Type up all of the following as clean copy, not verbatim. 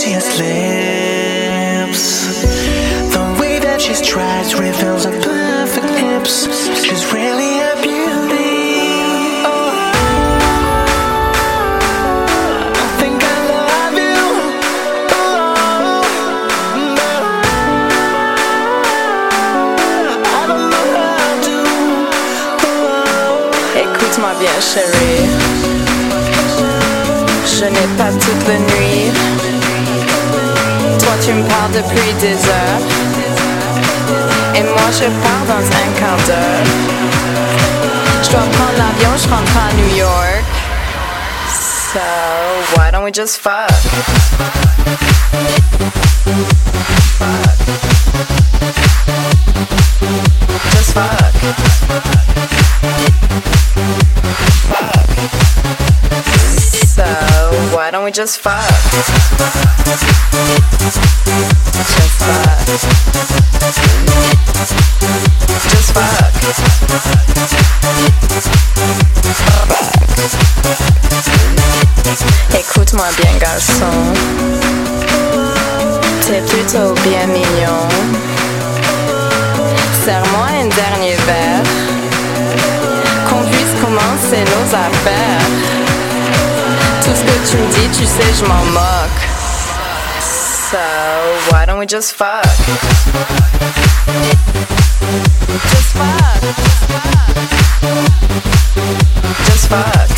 prettiest lips. The way that she strides reveals her perfect hips. She's really a beauty. Écoute-moi bien, chérie. Je n'ai pas toute la nuit. Toi, tu me parles depuis des heures. Et moi, je pars dans un quart d'heure. Je dois prendre l'avion, je rentre à New York. So, why don't we just fuck? Just fuck. So, why don't we just fuck? Just fuck. Just fuck. Écoute-moi bien, garçon. T'es plutôt bien mignon. Serre-moi un dernier verre. Qu'on puisse commencer nos affaires. Tout ce que tu me dis, tu sais, je m'en moque. So, why don't we just fuck? Just fuck. Just fuck.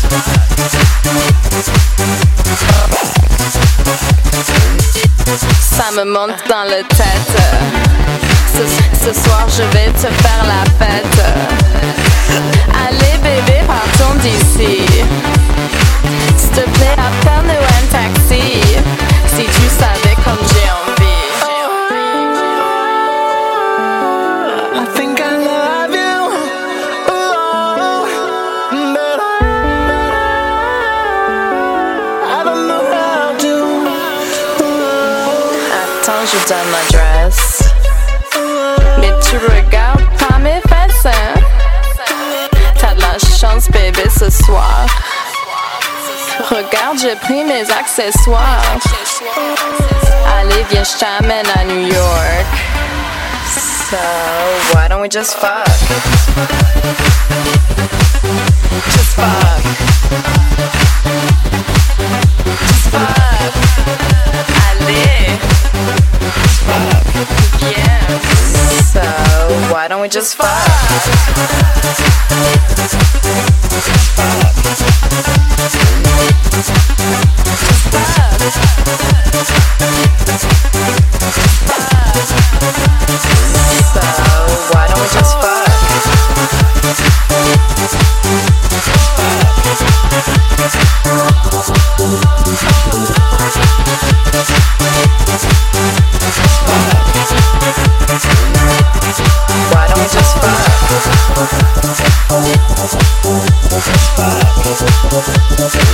Ça me monte dans la tête. Ce soir, je vais te faire la fête. Allez, bébé, partons d'ici. S'il te plaît, appelle-nous un taxi. Si tu savais comme j'ai envie. I think I love you. But I don't know how to. Attends, je donne l'adresse. Mais tu regardes pas mes fesses, hein? T'as de la chance, bébé, ce soir. Regarde, j'ai pris mes accessoires. Allez, viens, je t'amène à New York. So, why don't we just fuck? Just fuck. Just fuck. Allez. Just fuck. Yeah. So, why don't we just fuck? Just fuck. So, why don't we just fuck? Why don't we just fuck?